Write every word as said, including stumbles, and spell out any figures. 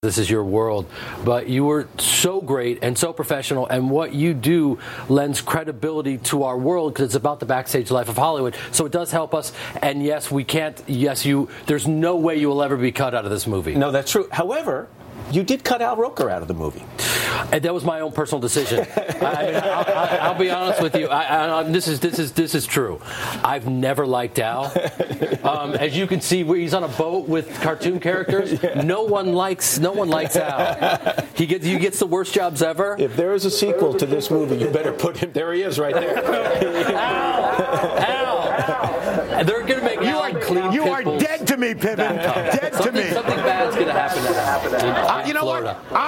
This is your world, but you were so great and so professional, and what you do lends credibility to our world because it's about the backstage life of Hollywood. So it does help us. And yes, we can't. Yes, you. There's no way you will ever be cut out of this movie. No, that's true. However, you did cut Al Roker out of the movie. And that was my own personal decision. I mean, I'll, I'll, I'll be honest with you. I, I, this is this is this is true. I've never liked Al. Um, as you can see, he's on a boat with cartoon characters. Yeah. No one likes no one likes Al. He gets he gets the worst jobs ever. If there is a sequel to this movie, you better put him. There he is, right there. Al, Al. And they're gonna make you Al are clean. You are dead to me, Piven. Dead something, to me. Something bad's gonna happen. In, in uh, you know Florida. what?